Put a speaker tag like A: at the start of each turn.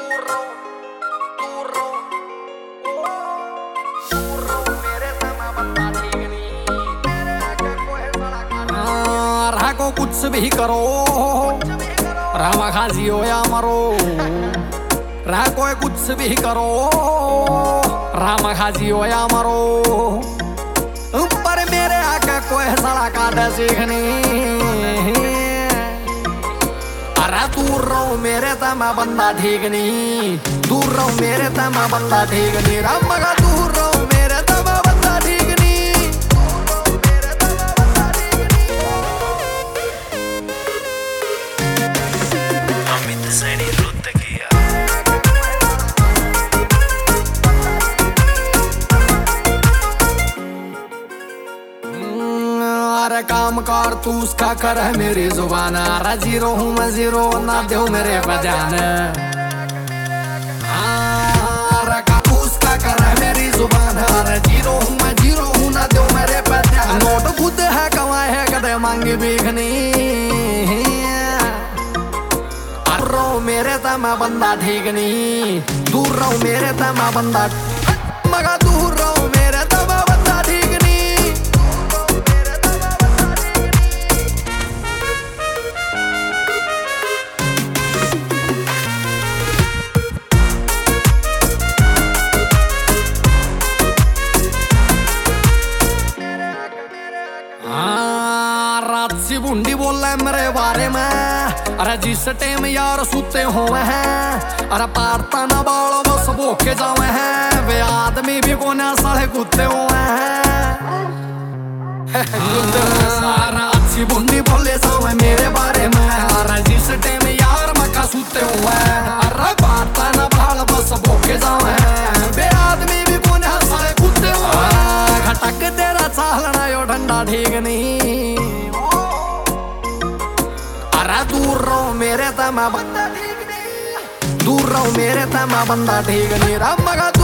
A: को कुछ भी करो रामा खाजी हो या मरो, रहा कोई कुछ भी करो रामा खाजी हो या मरो, पर मेरे आके कोई सड़ा काटे सीखनी। अरे दूर रहो मेरे ता मैं बंदा ठीक नहीं, दूर रहो मेरे ता मैं बंदा ठीक नहीं, रामा का दूर रहो मेरे ता मैं बंदा ठीक नहीं। अरे काम कार तू उसका कर है मेरी जुबान, अरे जीरो हूँ मैं जीरो ना दो मेरे बजान। अरे काम तू उसका कर है मेरी जुबान, अरे जीरो हूँ मैं जीरो हूँ ना दो मेरे बजान। नोट खुद है कमाए है कदे मांगी भीखनी, रहो मेरे ता मैं बंदा ठीक नहीं, दूर रहो मेरे ता मैं बंदा, मगा दूर रहो मेरे ता मैं बंदा ठीक नहीं। रात सी बूंदी बोल रहा है मेरे बारे में, अरे जिस टाइम यार सुते हुए हैं, अरे पारता ना बालों बस भूखे जावे हैं, वे आदमी भी कोने साले कुत्ते हुए हैं। रात सी बूंदी बोले सावे मेरे बारे में, अरे जिस टाइम यार मक्का सुते हुए हैं, अरे पारता ना बाल बस भूखे जावे हैं, वे आदमी भी कोने साले कुत्ते हुए हैं। खटक तेरा चालना यो ठंडा ठीक नहीं, अरे दूर रहो मेरे ता मैं बंदा ठीक नहीं, दूर रहो मेरे ता मैं बंदा ठीक नहीं, राम मगा